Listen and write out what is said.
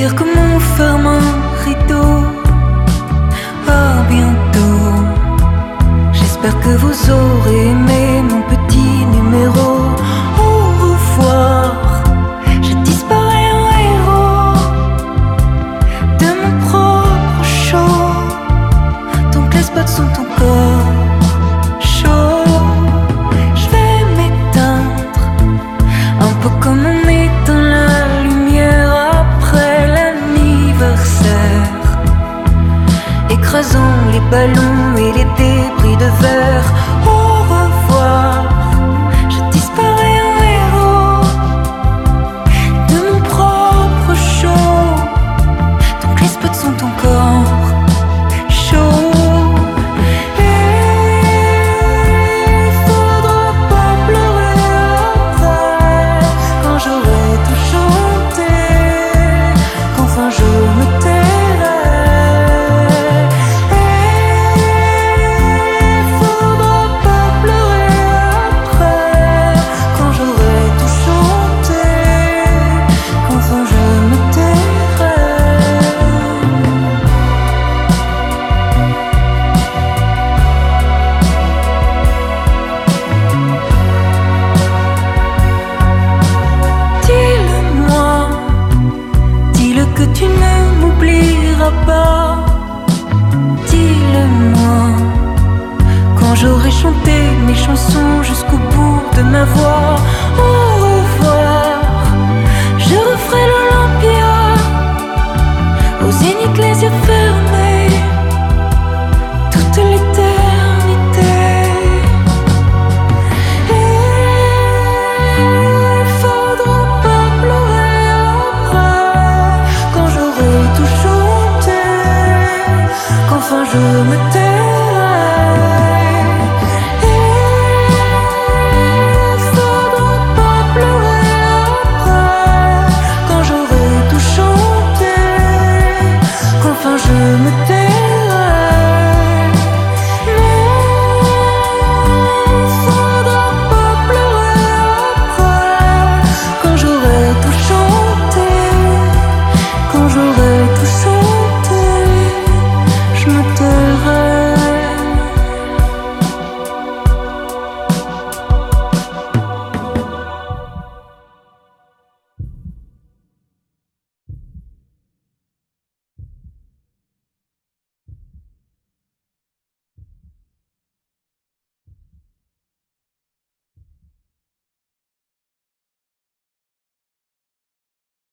dire comment ferme un rideau. À bientôt. J'espère que vous aurez aimé mon petit numéro. Au revoir. Je disparais en héros de mon propre show. Donc les spots sont encore chauds. Je vais m'éteindre, un peu comme on éteint la lumière après l'anniversaire, écrasant les ballons et les débris de verre. Au revoir, je disparais en héros de mon propre show. Donc les spots sont encore chauds. Et il faudra pas pleurer après, quand j'aurai tout chanté, qu'enfin je me tairai. Il faudra pas pleurer après, quand j'aurai tout chanté, qu'enfin je me tairai. Dis-le-moi, dis-le que tu ne m'oublieras pas. Dis-le-moi, quand j'aurai chanté mes chansons jusqu'au bout de ma voix. Au revoir, je referai l'Olympia, au Zénith les yeux fermés.